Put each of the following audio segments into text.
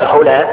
هنا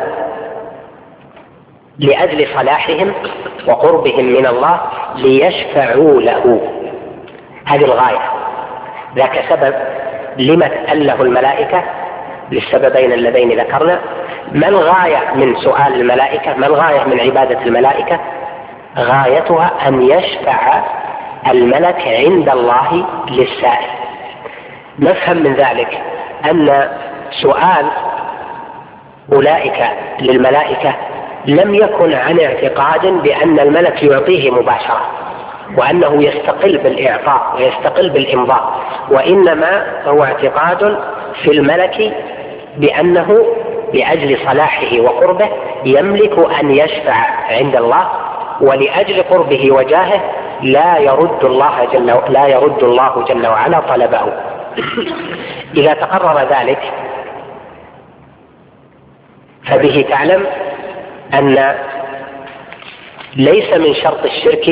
لأجل صلاحهم وقربهم من الله ليشفعوا له، هذه الغاية. ذاك سبب لما تأله الملائكة للسببين اللذين ذكرنا. ما الغاية من سؤال الملائكة؟ ما الغاية من عبادة الملائكة؟ غايتها أن يشفع الملك عند الله للسائل. نفهم من ذلك أن سؤال أولئك للملائكة لم يكن عن اعتقاد بأن الملك يعطيه مباشرة وأنه يستقل بالإعطاء ويستقل بالإمضاء، وإنما هو اعتقاد في الملك بأنه لأجل صلاحه وقربه يملك أن يشفع عند الله، ولأجل قربه وجاهه لا يرد الله جل وعلا طلبه. إذا تقرر ذلك فبه تعلم أن ليس من شرط الشرك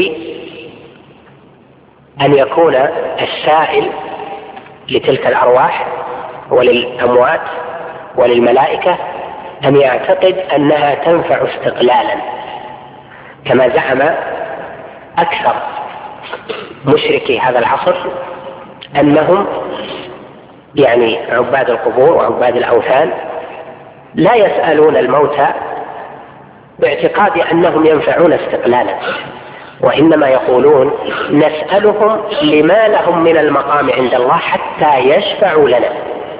أن يكون السائل لتلك الأرواح وللأموات وللملائكة أن يعتقد أنها تنفع استقلالا، كما زعم أكثر مشركي هذا العصر أنهم يعني عباد القبور وعباد الأوثان لا يسألون الموتى باعتقاد أنهم ينفعون استقلالا، وإنما يقولون نسألهم لما لهم من المقام عند الله حتى يشفعوا لنا.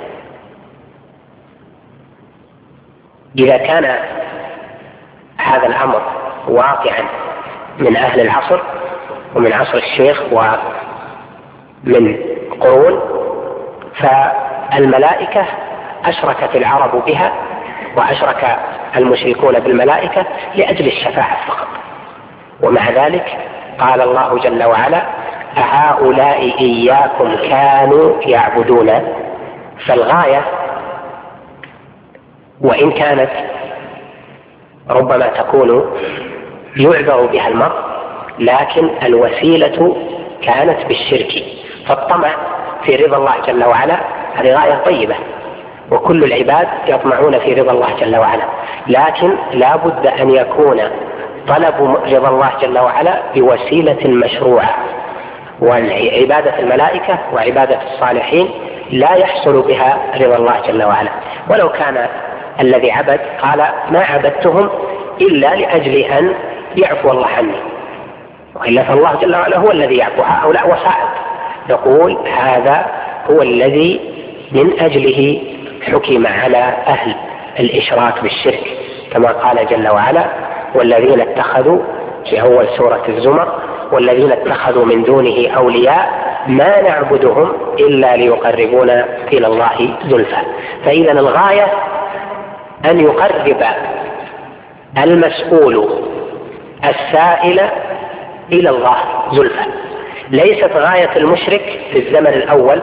إذا كان هذا الأمر واقعا من أهل العصر ومن عصر الشيخ ومن قرون، فالملائكة أشركت العرب بها وأشرك المشركون بالملائكة لأجل الشفاعة فقط. ومع ذلك قال الله جل وعلا أهؤلاء إياكم كانوا يعبدون. فالغاية وإن كانت ربما تكون يعذر بها المرء، لكن الوسيلة كانت بالشرك. فالطمع في رضا الله جل وعلا هذه غاية طيبة، وكل العباد يطمعون في رضا الله جل وعلا، لكن لا بد أن يكون طلب رضا الله جل وعلا بوسيلة مشروعة. وعبادة الملائكة وعبادة الصالحين لا يحصل بها رضا الله جل وعلا. ولو كان الذي عبد قال ما عبدتهم إلا لأجل أن يعفو الله عني، وإلا فالله جل وعلا هو الذي يعفو، هؤلاء وسائط. نقول هذا هو الذي من أجله حكم على أهل الإشراك بالشرك، كما قال جل وعلا والذين اتخذوا في أول سورة الزمر والذين اتخذوا من دونه أولياء ما نعبدهم إلا ليقربونا إلى الله زلفى. فإذا الغاية أن يقرب المسؤول السائل إلى الله زلفى. ليست غاية المشرك في الزمن الأول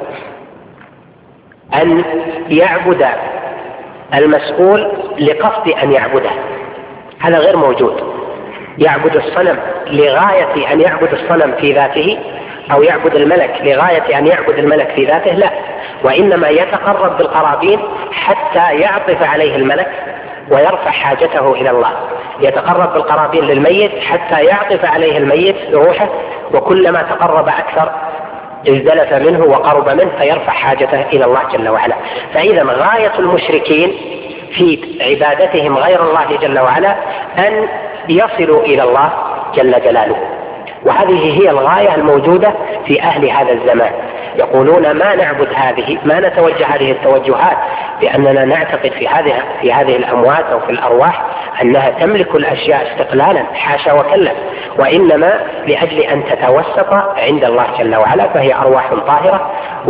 أن يعبد المسؤول لقصد أن يعبده، هذا غير موجود. يعبد الصنم لغاية أن يعبد الصنم في ذاته، أو يعبد الملك لغاية أن يعبد الملك في ذاته، لا، وإنما يتقرب بالقرابين حتى يعطف عليه الملك ويرفع حاجته إلى الله. يتقرب بالقرابين للميت حتى يعطف عليه الميت روحه، وكلما تقرب أكثر ازدلف منه وقرب منه فيرفع حاجته إلى الله جل وعلا. فإذا غاية المشركين في عبادتهم غير الله جل وعلا أن يصلوا إلى الله جل جلاله، وهذه هي الغاية الموجودة في أهل هذا الزمان. يقولون ما نعبد هذه، ما نتوجه هذه التوجهات لأننا نعتقد في هذه الأموات أو في الأرواح أنها تملك الأشياء استقلالا، حاشا وكلا، وإنما لأجل أن تتوسط عند الله جل وعلا، فهي أرواح طاهرة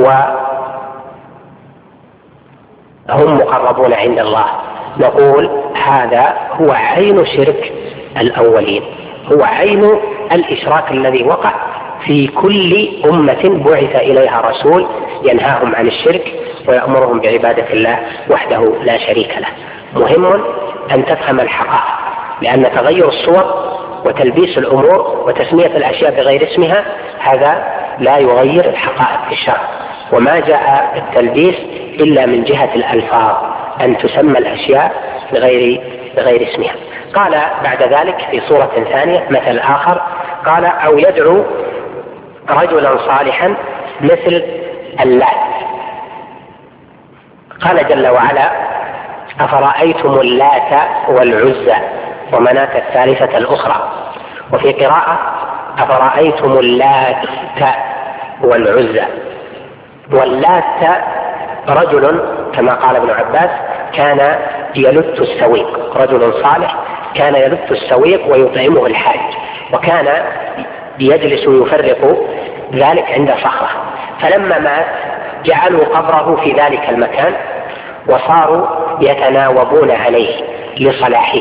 وهم مقربون عند الله. نقول هذا هو عين شرك الأولين، هو عين الإشراك الذي وقع في كل أمة بعث إليها رسول ينهاهم عن الشرك ويأمرهم بعبادة الله وحده لا شريك له. مهم أن تفهم الحقائق، لأن تغير الصور وتلبيس الأمور وتسمية الأشياء بغير اسمها هذا لا يغير الحقائق في الشرع. وما جاء التلبيس إلا من جهة الألفاظ، أن تسمى الأشياء بغير اسمها. قال بعد ذلك في صورة ثانية مثل آخر، قال: أو يدعو رجلا صالحا مثل اللات. قال جل وعلا: أفرأيتم اللات والعزى ومناة الثالثة الأخرى. وفي قراءة: أفرأيتم اللات والعزى. واللات رجل كما قال ابن عباس كان يلت السويق، رجل صالح كان يلت السويق ويطعمه الحاج، وكان يجلس ويفرق ذلك عند صخرة. فلما مات جعلوا قبره في ذلك المكان وصاروا يتناوبون عليه لصلاحه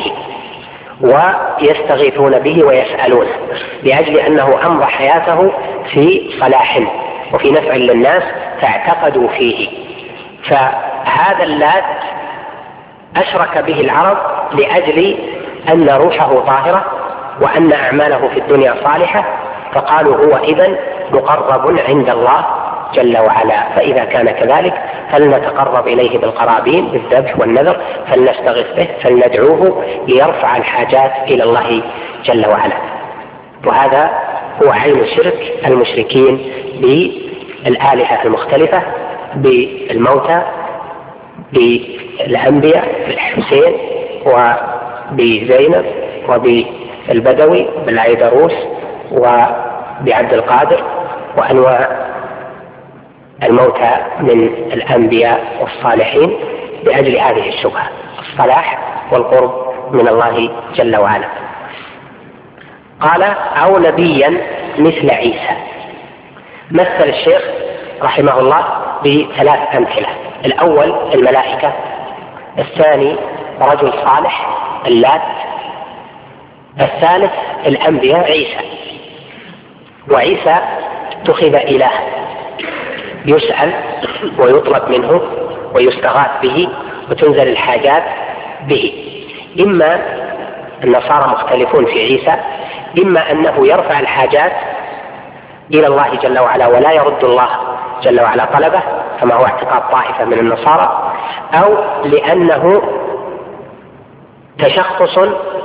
ويستغيثون به ويسألونه، لأجل أنه أمضى حياته في صلاح وفي نفع للناس فاعتقدوا فيه. فهذا اللات أشرك به العرب لأجل أن روحه طاهرة وأن أعماله في الدنيا صالحة، فقالوا هو إذن مقرب عند الله جل وعلا، فإذا كان كذلك فلنتقرب إليه بالقرابين بالذبح والنذر، فلنستغث به، فلندعوه ليرفع الحاجات إلى الله جل وعلا. وهذا هو عين شرك المشركين بالآلهة المختلفة، بالموتى، بالأنبياء، بالحسين وبزينب وبالبدوي، بالعيدروس وبعبد القادر وأنواع الموتى من الأنبياء والصالحين، بأجل هذه الشبهة، الصلاح والقرب من الله جل وعلا. قال: أو نبيا مثل عيسى. مثل الشيخ رحمه الله بثلاث أمثلة: الأول الملائكة، الثاني رجل صالح اللات، الثالث الأنبياء عيسى. وعيسى اتخذ إله يسأل ويطلب منه ويستغاث به وتنزل الحاجات به. إما النصارى مختلفون في عيسى، إما أنه يرفع الحاجات إلى الله جل وعلا ولا يرد الله جل وعلا طلبه كما هو اعتقاد طائفة من النصارى، أو لأنه تشخص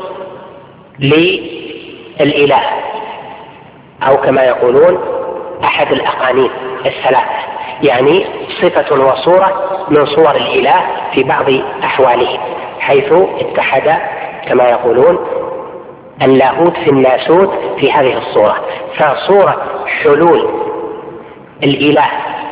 للإله، أو كما يقولون أحد الأقانيم الثلاثة، يعني صفة وصورة من صور الإله في بعض أحواله، حيث اتحد كما يقولون اللاهوت في الناسوت في هذه الصورة. فصورة حلول الإله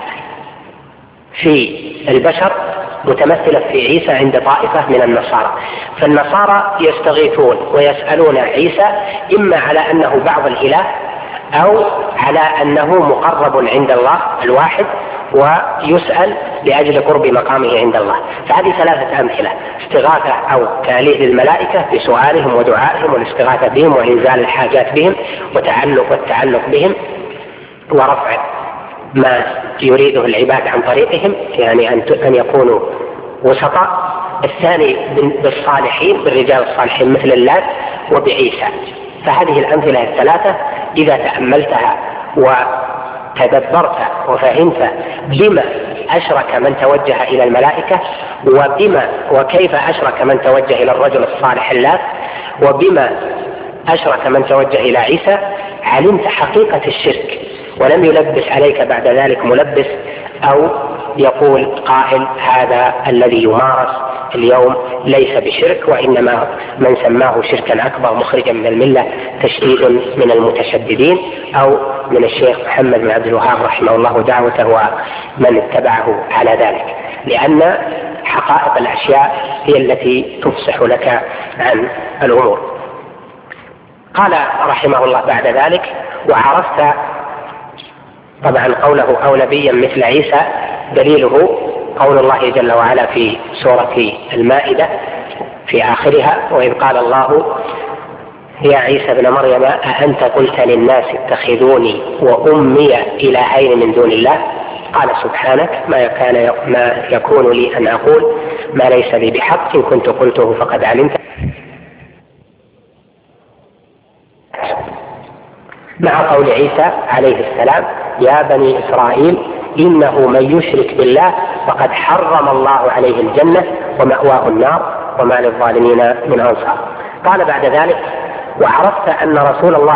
في البشر متمثلة في عيسى عند طائفة من النصارى. فالنصارى يستغيثون ويسألون عيسى إما على أنه بعض الإله أو على أنه مقرب عند الله الواحد ويسأل لأجل قرب مقامه عند الله. فهذه ثلاثة أمثلة: استغاثة أو تأليه للملائكة بسؤالهم ودعائهم والاستغاثة بهم وإنزال الحاجات بهم والتعلق بهم ورفع ما يريده العباد عن طريقهم، يعني أن يكونوا وسطاء. الثاني بالصالحين، بالرجال الصالحين مثل اللات وبعيسى. فهذه الأمثلة الثلاثة إذا تأملتها وتدبرت وفهمت بما أشرك من توجه إلى الملائكة، وكيف أشرك من توجه إلى الرجل الصالح اللات، وبما أشرك من توجه إلى عيسى، علمت حقيقة الشرك، ولم يلبس عليك بعد ذلك ملبس أو يقول قائل هذا الذي يمارس اليوم ليس بشرك، وإنما من سماه شركا أكبر مخرجا من الملة تشديد من المتشددين أو من الشيخ محمد بن عبد الوهاب رحمه الله دعوته ومن اتبعه على ذلك، لأن حقائق الأشياء هي التي تفصح لك عن الأمور. قال رحمه الله بعد ذلك: وعرفت طبعا قوله أو نبيا مثل عيسى دليله قول الله جل وعلا في سورة المائدة في آخرها: وإذ قال الله يا عيسى ابن مريم أأنت قلت للناس اتخذوني وأمي إلهين من دون الله قال سبحانك ما يكون لي أن أقول ما ليس لي بحق إن كنت قلته فقد علمت. مع قول عيسى عليه السلام: يا بني إسرائيل إنه من يشرك بالله فقد حرم الله عليه الجنة ومأواه النار وما للظالمين من أنصار. قال بعد ذلك: وعرفت أن رسول الله